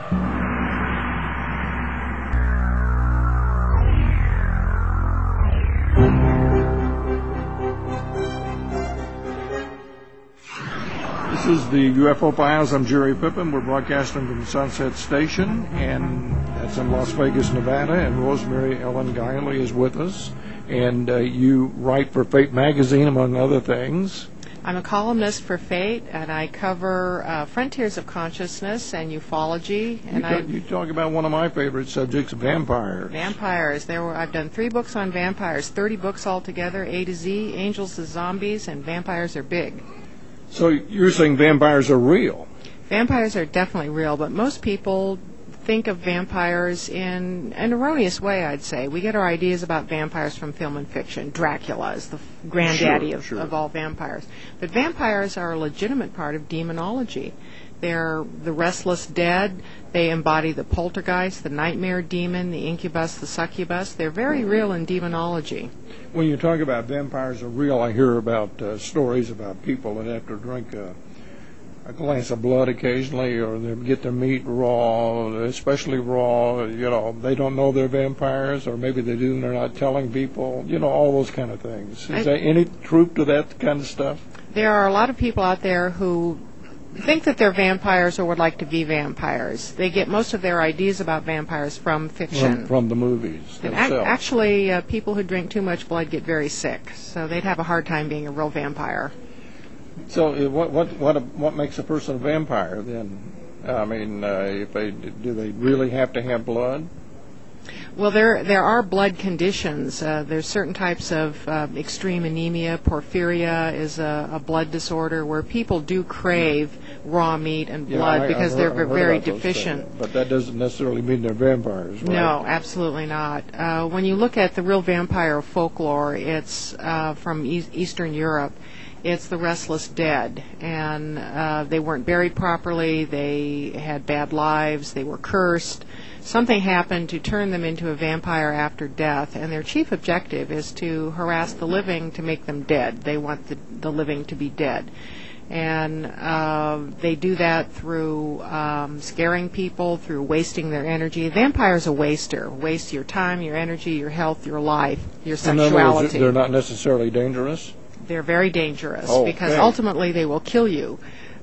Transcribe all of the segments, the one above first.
This is the UFO Files. I'm Jerry Pippin. We're broadcasting from the Sunset Station, and that's in Las Vegas, Nevada. And Rosemary Ellen Guiley is with us. And you write for Fate magazine, among other things. I'm a columnist for Fate, and I cover frontiers of consciousness and ufology. And you talk about one of my favorite subjects, vampires. Vampires. I've done 3 books on vampires, 30 books altogether, A to Z, angels to zombies, and vampires are big. So you're saying vampires are real? Vampires are definitely real, but most people think of vampires in an erroneous way, I'd say. We get our ideas about vampires from film and fiction. Dracula is the granddaddy of all vampires. But vampires are a legitimate part of demonology. They're the restless dead. They embody the poltergeist, the nightmare demon, the incubus, the succubus. They're very real in demonology. When you talk about vampires are real, I hear about stories about people that have to drink a glass of blood occasionally, or they get their meat raw, especially raw. They don't know they're vampires, or maybe they do and they're not telling people. All those kind of things. Is there any truth to that kind of stuff? There are a lot of people out there who think that they're vampires or would like to be vampires. They get most of their ideas about vampires from fiction. From the movies themselves. Actually, people who drink too much blood get very sick, so they'd have a hard time being a real vampire. So what makes a person a vampire then? I mean, do they really have to have blood? Well, there are blood conditions. There's certain types of extreme anemia. Porphyria is a blood disorder where people do crave raw meat and blood because they're very deficient. But that doesn't necessarily mean they're vampires, right? No, absolutely not. When you look at the real vampire folklore, it's from Eastern Europe. It's the restless dead, and they weren't buried properly. They had bad lives. They were cursed. Something happened to turn them into a vampire after death, and their chief objective is to harass the living to make them dead. They want the living to be dead. And they do that through scaring people, through wasting their energy. Vampire's a waster. Waste your time, your energy, your health, your life, your sexuality. In other words, they're not necessarily dangerous? They're very dangerous because ultimately they will kill you.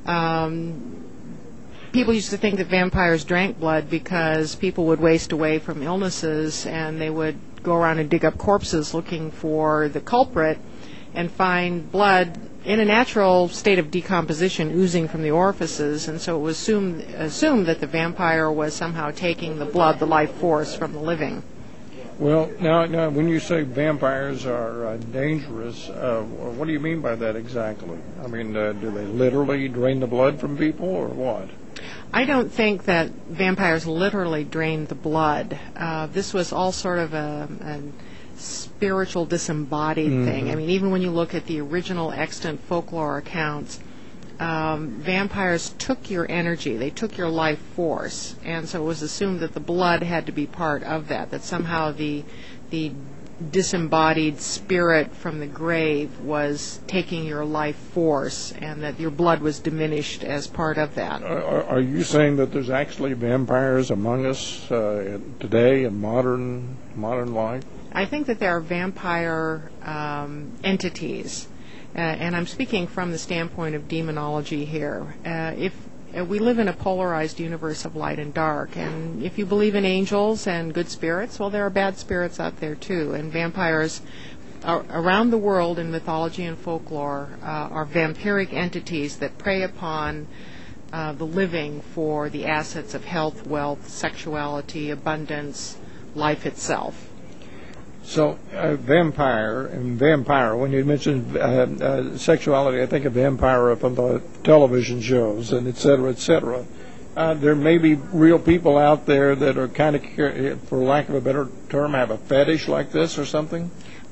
People used to think that vampires drank blood because people would waste away from illnesses and they would go around and dig up corpses looking for the culprit and find blood in a natural state of decomposition oozing from the orifices, and so it was assumed that the vampire was somehow taking the blood, the life force, from the living. Well, now, when you say vampires are dangerous, what do you mean by that exactly? I mean, do they literally drain the blood from people, or what? I don't think that vampires literally drain the blood. This was all sort of a spiritual disembodied thing. I mean, even when you look at the original extant folklore accounts, vampires took your energy, they took your life force, and so it was assumed that the blood had to be part of that somehow the disembodied spirit from the grave was taking your life force, and that your blood was diminished as part of that. Are you saying that there's actually vampires among us today in modern life? I think that there are vampire entities. And I'm speaking from the standpoint of demonology here. If we live in a polarized universe of light and dark, and if you believe in angels and good spirits, well, there are bad spirits out there too. And vampires around the world in mythology and folklore are vampiric entities that prey upon the living for the assets of health, wealth, sexuality, abundance, life itself. So, vampire, when you mention sexuality, I think of vampire from the television shows and et cetera, et cetera. There may be real people out there that are kind of, for lack of a better term, have a fetish like this or something?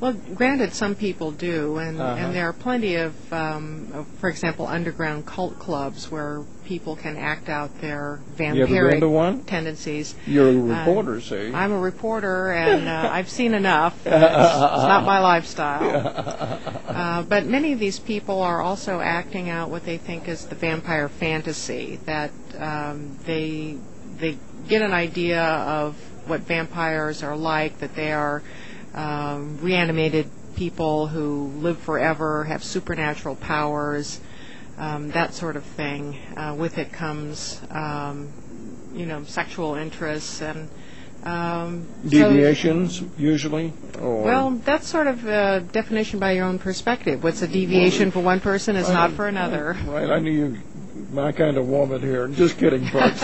Well, granted, some people do, and there are plenty of, for example, underground cult clubs where people can act out their vampiric tendencies. You're a reporter, see? I'm a reporter, and I've seen enough. It's not my lifestyle. But many of these people are also acting out what they think is the vampire fantasy, that they get an idea of what vampires are like, that they are reanimated people who live forever, have supernatural powers, that sort of thing. With it comes, sexual interests and deviations, usually? Or? Well, that's sort of a definition by your own perspective. What's a deviation for one person is not for another. Right, I knew you. My kind of woman here. Just kidding, folks.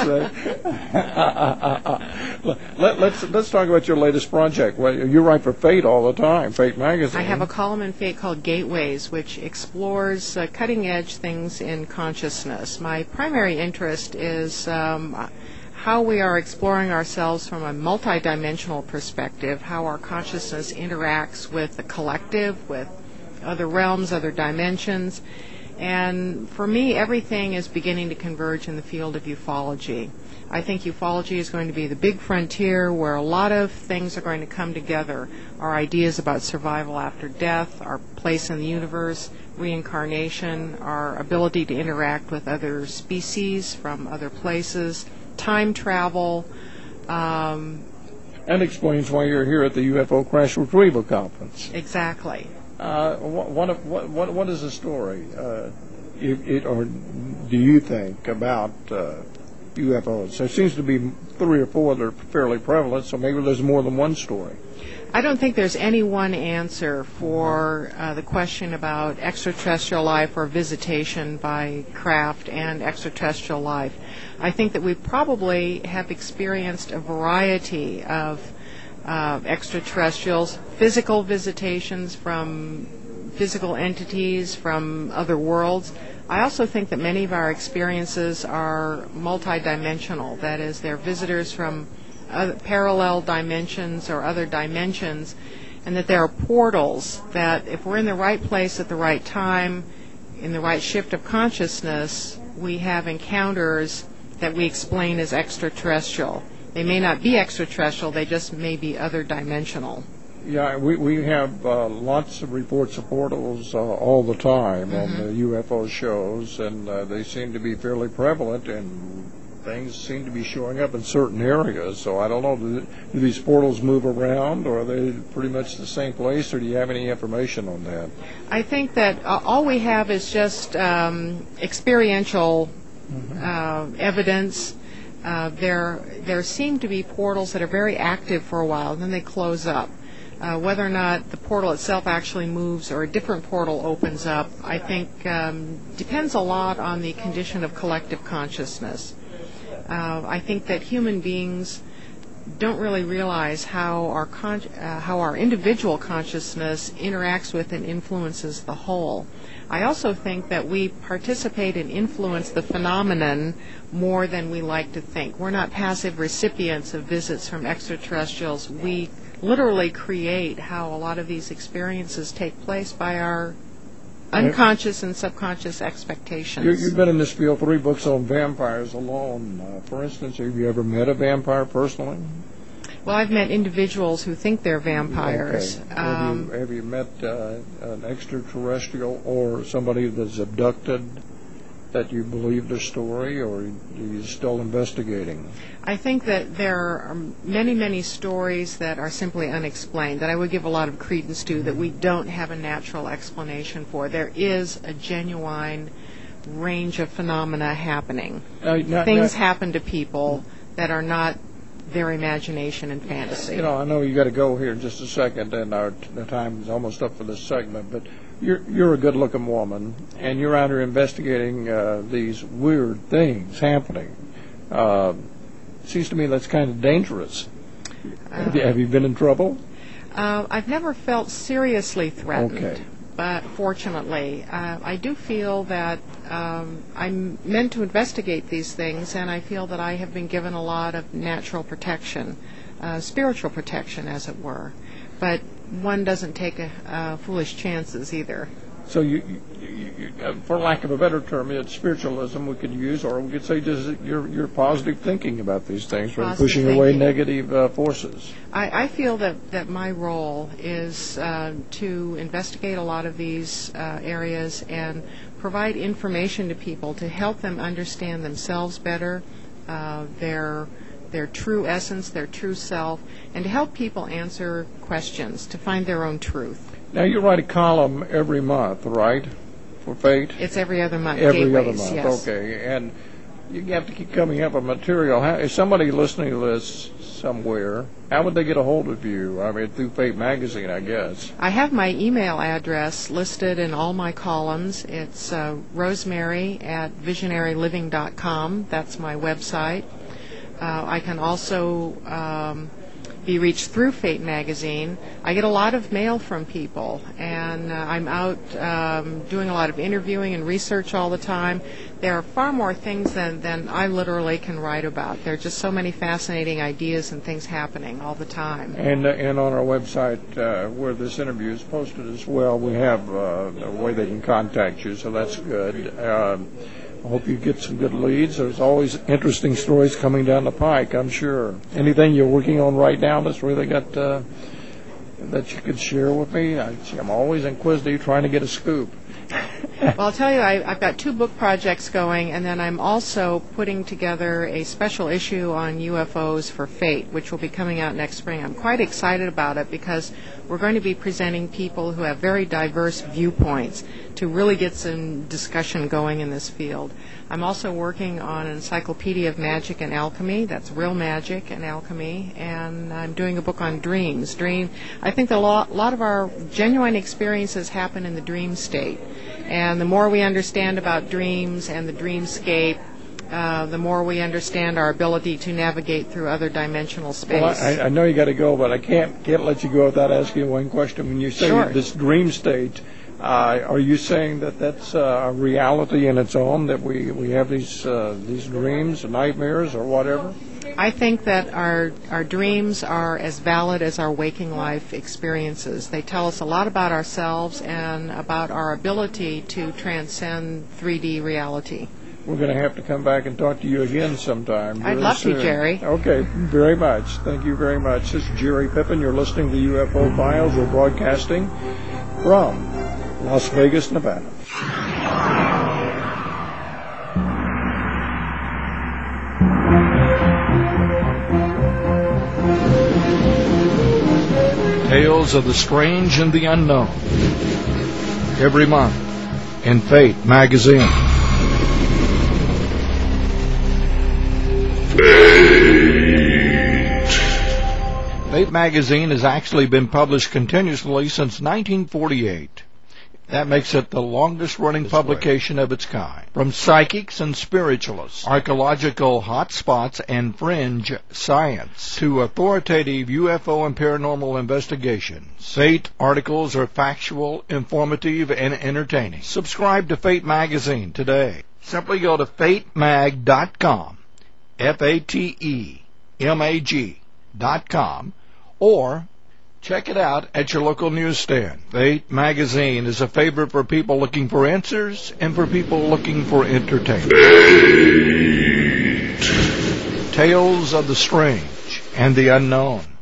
Let's talk about your latest project. Well, you write for Fate all the time, Fate magazine. I have a column in Fate called Gateways, which explores cutting-edge things in consciousness. My primary interest is how we are exploring ourselves from a multidimensional perspective, how our consciousness interacts with the collective, with other realms, other dimensions. And for me, everything is beginning to converge in the field of ufology. I think ufology is going to be the big frontier where a lot of things are going to come together. Our ideas about survival after death, our place in the universe, reincarnation, our ability to interact with other species from other places, time travel. And explains why you're here at the UFO Crash Retrieval Conference. Exactly. What is the story? Or do you think about UFOs? There seems to be 3 or 4 that are fairly prevalent, so maybe there's more than one story. I don't think there's any one answer for the question about extraterrestrial life or visitation by craft and extraterrestrial life. I think that we probably have experienced a variety of extraterrestrials, physical visitations from physical entities from other worlds. I also think that many of our experiences are multidimensional. That is, they're visitors from parallel dimensions or other dimensions, and that there are portals that if we're in the right place at the right time, in the right shift of consciousness, we have encounters that we explain as extraterrestrial. They may not be extraterrestrial, they just may be other dimensional. Yeah, we have lots of reports of portals all the time on the UFO shows, and they seem to be fairly prevalent, and things seem to be showing up in certain areas. So I don't know, do these portals move around, or are they pretty much the same place, or do you have any information on that? I think that all we have is just experiential evidence. There seem to be portals that are very active for a while, and then they close up. Whether or not the portal itself actually moves or a different portal opens up, I think depends a lot on the condition of collective consciousness. I think that human beings don't really realize how our individual consciousness interacts with and influences the whole. I also think that we participate and influence the phenomenon more than we like to think. We're not passive recipients of visits from extraterrestrials. We literally create how a lot of these experiences take place by our unconscious and subconscious expectations. You've been in this field, 3 books on vampires alone. For instance, have you ever met a vampire personally? Well, I've met individuals who think they're vampires. Okay. Have you met an extraterrestrial or somebody that's abducted that you believe their story, or are you still investigating? I think that there are many, many stories that are simply unexplained, that I would give a lot of credence to, that we don't have a natural explanation for. There is a genuine range of phenomena happening. Things happen to people that are not their imagination and fantasy. You know, I know you got to go here in just a second, and our time is almost up for this segment, but you're a good-looking woman, and you're out here investigating these weird things happening. Seems to me that's kind of dangerous. Have you been in trouble? I've never felt seriously threatened. Okay. But fortunately, I do feel that I'm meant to investigate these things, and I feel that I have been given a lot of natural protection, spiritual protection, as it were. But one doesn't take foolish chances either. So for lack of a better term, it's spiritualism we could use, or we could say just your positive thinking about these things, right? Pushing away negative forces. I feel that my role is to investigate a lot of these areas and provide information to people to help them understand themselves better, their true essence, their true self, and to help people answer questions, to find their own truth. Now, you write a column every month, right, for Fate? It's every other month. Every Gateways, other month, yes. okay. And you have to keep coming up with material. If somebody listening to this somewhere, how would they get a hold of you? I mean, through Fate Magazine, I guess. I have my email address listed in all my columns. It's rosemary@visionaryliving.com. That's my website. I can also be reached through Fate Magazine. I get a lot of mail from people, and I'm out doing a lot of interviewing and research all the time. There are far more things than I literally can write about. There are just so many fascinating ideas and things happening all the time. And on our website, where this interview is posted as well, we have a way they can contact you, so that's good. I hope you get some good leads. There's always interesting stories coming down the pike, I'm sure. Anything you're working on right now that's really got that you could share with me? I'm always inquisitive, trying to get a scoop. Well, I'll tell you, I've got 2 book projects going, and then I'm also putting together a special issue on UFOs for Fate, which will be coming out next spring. I'm quite excited about it because we're going to be presenting people who have very diverse viewpoints to really get some discussion going in this field. I'm also working on an encyclopedia of magic and alchemy. That's real magic and alchemy. And I'm doing a book on dreams. I think that a lot of our genuine experiences happen in the dream state. And the more we understand about dreams and the dreamscape, the more we understand our ability to navigate through other dimensional space. Well, I know you got to go, but I can't let you go without asking one question. When you say this dream state, are you saying that that's a reality in its own, that we have these dreams, nightmares, or whatever? I think that our dreams are as valid as our waking life experiences. They tell us a lot about ourselves and about our ability to transcend 3D reality. We're going to have to come back and talk to you again sometime. I'd love to, Jerry. Okay, very much. Thank you very much. This is Jerry Pippin. You're listening to UFO Files. We're broadcasting from Las Vegas, Nevada. Tales of the strange and the unknown. Every month in Fate Magazine. Fate Magazine has actually been published continuously since 1948. That makes it the longest-running publication of its kind. From psychics and spiritualists, archaeological hotspots and fringe science, to authoritative UFO and paranormal investigations, Fate articles are factual, informative, and entertaining. Subscribe to Fate Magazine today. Simply go to fatemag.com, FATEMAG.com, or check it out at your local newsstand. Fate Magazine is a favorite for people looking for answers and for people looking for entertainment. Fate. Tales of the strange and the unknown.